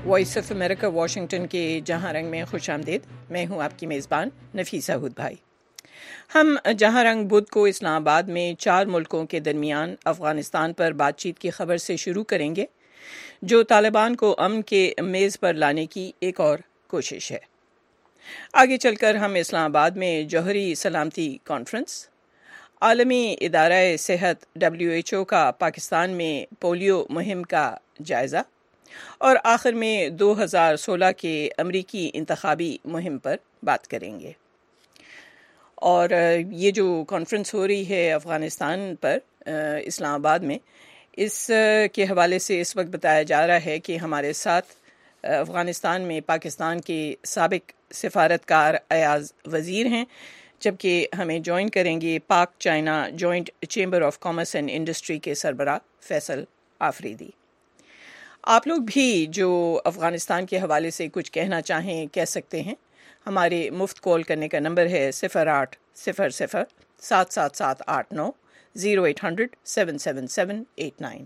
Voice of America Washington کے جہاں رنگ میں خوش آمدید. میں ہوں آپ کی میزبان نفیسہ ہود بھائی. ہم جہاں رنگ بدھ کو اسلام آباد میں 4 ملکوں کے درمیان افغانستان پر بات چیت کی خبر سے شروع کریں گے، جو طالبان کو امن کے میز پر لانے کی ایک اور کوشش ہے. آگے چل کر ہم اسلام آباد میں جوہری سلامتی کانفرنس، عالمی ادارہ صحت WHO کا پاکستان میں پولیو مہم کا جائزہ، اور آخر میں 2016 کے امریکی انتخابی مہم پر بات کریں گے. اور یہ جو کانفرنس ہو رہی ہے افغانستان پر اسلام آباد میں، اس کے حوالے سے اس وقت بتایا جا رہا ہے کہ ہمارے ساتھ افغانستان میں پاکستان کے سابق سفارتکار ایاز وزیر ہیں، جبکہ ہمیں جوائن کریں گے Pak China joint chamber of commerce and industry کے سربراہ فیصل آفریدی. آپ لوگ بھی جو افغانستان کے حوالے سے کچھ کہنا چاہیں کہہ سکتے ہیں. ہمارے مفت کال کرنے کا نمبر ہے 0800-777-89 0800-777-89.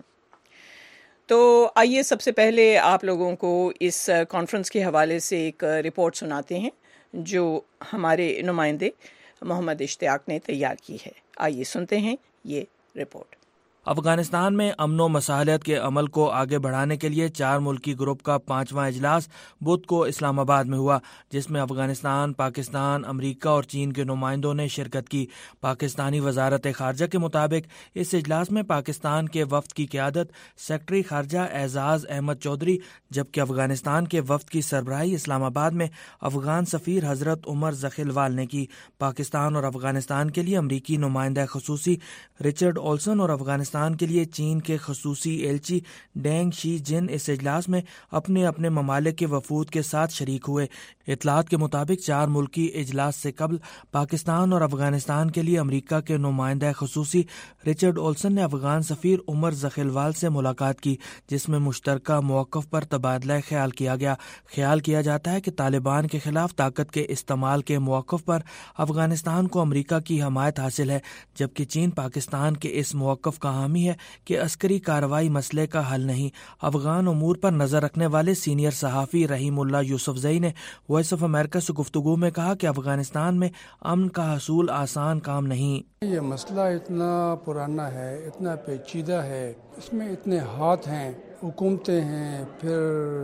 تو آئیے سب سے پہلے آپ لوگوں کو اس کانفرنس کے حوالے سے ایک رپورٹ سناتے ہیں جو ہمارے نمائندے محمد اشتیاق نے تیار کی ہے. آئیے سنتے ہیں یہ رپورٹ. افغانستان میں امن و مصالحت کے عمل کو آگے بڑھانے کے لیے 4 ملکی گروپ کا 5واں اجلاس بدھ کو اسلام آباد میں ہوا، جس میں افغانستان، پاکستان، امریکہ اور چین کے نمائندوں نے شرکت کی. پاکستانی وزارت خارجہ کے مطابق اس اجلاس میں پاکستان کے وفد کی قیادت سیکرٹری خارجہ اعزاز احمد چودھری، جبکہ افغانستان کے وفد کی سربراہی اسلام آباد میں افغان سفیر حضرت عمر ذخیلوال نے کی. پاکستان اور افغانستان کے لیے امریکی نمائندہ خصوصی رچرڈ اولسن اور افغانستان کے لیے چین کے خصوصی ایلچی ڈینگ شی جن اس اجلاس میں اپنے اپنے ممالک کے وفود کے ساتھ شریک ہوئے. اطلاعات کے مطابق 4 ملکی اجلاس سے قبل پاکستان اور افغانستان کے لیے امریکہ کے نمائندہ خصوصی رچرڈ اولسن نے افغان سفیر عمر ذخیلوال سے ملاقات کی، جس میں مشترکہ موقف پر تبادلہ خیال کیا گیا. خیال کیا جاتا ہے کہ طالبان کے خلاف طاقت کے استعمال کے موقف پر افغانستان کو امریکہ کی حمایت حاصل ہے، جبکہ چین پاکستان کے اس موقف کا حامی ہے کہ عسکری کارروائی مسئلے کا حل نہیں. افغان امور پر نظر رکھنے والے سینئر صحافی رحیم اللہ یوسفزئی نے وائس آف امریکہ سے گفتگو میں کہا کہ افغانستان میں امن کا حصول آسان کام نہیں. یہ مسئلہ اتنا پرانا ہے، اتنا پیچیدہ ہے، اس میں اتنے ہاتھ ہیں، حکومتیں ہیں، پھر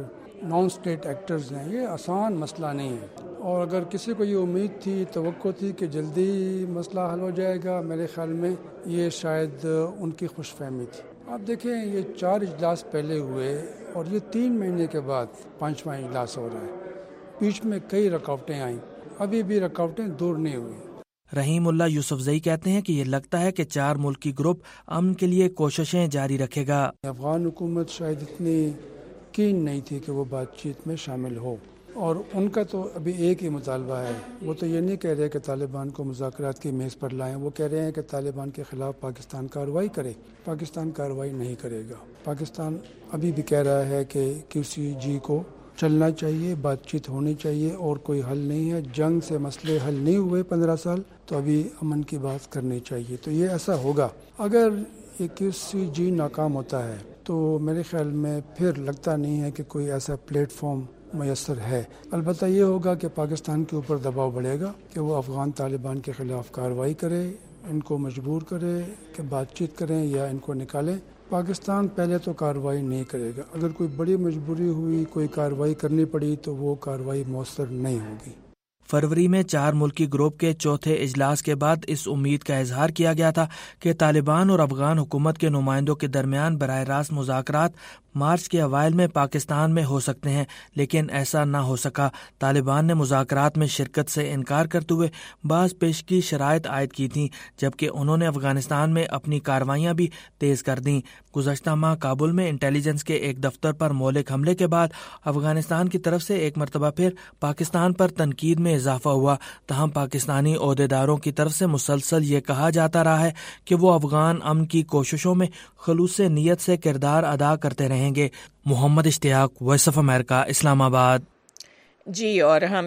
نان اسٹیٹ ایکٹرز ہیں. یہ آسان مسئلہ نہیں ہے، اور اگر کسی کو یہ امید تھی، توقع تھی کہ جلدی مسئلہ حل ہو جائے گا، میرے خیال میں یہ شاید ان کی خوش فہمی تھی. آپ دیکھیں یہ 4 اجلاس پہلے ہوئے اور یہ 3 مہینے کے بعد 5واں اجلاس ہو رہا ہے. بیچ میں کئی رکاوٹیں آئیں، ابھی بھی رکاوٹیں دور نہیں ہوئی. رحیم اللہ یوسفزئی کہتے ہیں کہ یہ لگتا ہے کہ 4 ملکی گروپ امن کے لیے کوششیں جاری رکھے گا. افغان حکومت شاید اتنی کین نہیں تھی کہ وہ بات چیت میں شامل ہو، اور ان کا تو ابھی ایک ہی مطالبہ ہے. وہ تو یہ نہیں کہہ رہے کہ طالبان کو مذاکرات کی میز پر لائیں، وہ کہہ رہے ہیں کہ طالبان کے خلاف پاکستان کارروائی کرے. پاکستان کارروائی نہیں کرے گا. پاکستان ابھی بھی کہہ رہا ہے کہ QCG کو چلنا چاہیے، بات چیت ہونی چاہیے، اور کوئی حل نہیں ہے. جنگ سے مسئلے حل نہیں ہوئے 15 سال، تو ابھی امن کی بات کرنی چاہیے. تو یہ ایسا ہوگا. اگر یہ QCG ناکام ہوتا ہے تو میرے خیال میں پھر لگتا نہیں ہے کہ کوئی ایسا پلیٹ فارم میسر ہے. البتہ یہ ہوگا کہ پاکستان کے اوپر دباؤ بڑھے گا کہ وہ افغان طالبان کے خلاف کارروائی کرے، ان کو مجبور کرے کہ بات چیت کریں یا ان کو نکالیں. پاکستان پہلے تو کارروائی نہیں کرے گا. اگر کوئی بڑی مجبوری ہوئی، کوئی کارروائی کرنی پڑی، تو وہ کارروائی مؤثر نہیں ہوگی. فروری میں 4 ملکی گروپ کے چوتھے اجلاس کے بعد اس امید کا اظہار کیا گیا تھا کہ طالبان اور افغان حکومت کے نمائندوں کے درمیان براہ راست مذاکرات مارچ کے اوائل میں پاکستان میں ہو سکتے ہیں، لیکن ایسا نہ ہو سکا. طالبان نے مذاکرات میں شرکت سے انکار کرتے ہوئے بعض پیشگی شرائط عائد کی تھیں، جبکہ انہوں نے افغانستان میں اپنی کارروائیاں بھی تیز کر دیں. گزشتہ ماہ کابل میں انٹیلیجنس کے ایک دفتر پر مہلک حملے کے بعد افغانستان کی طرف سے ایک مرتبہ پھر پاکستان پر تنقید میں اضافہ ہوا. تاہم پاکستانی عہدیداروں کی طرف سے مسلسل یہ کہا جاتا رہا ہے کہ وہ افغان امن کی کوششوں میں خلوص نیت سے کردار ادا کرتے رہیں گے. محمد اشتیاق، وائس آف امریکہ، اسلام آباد. جی، اور ہم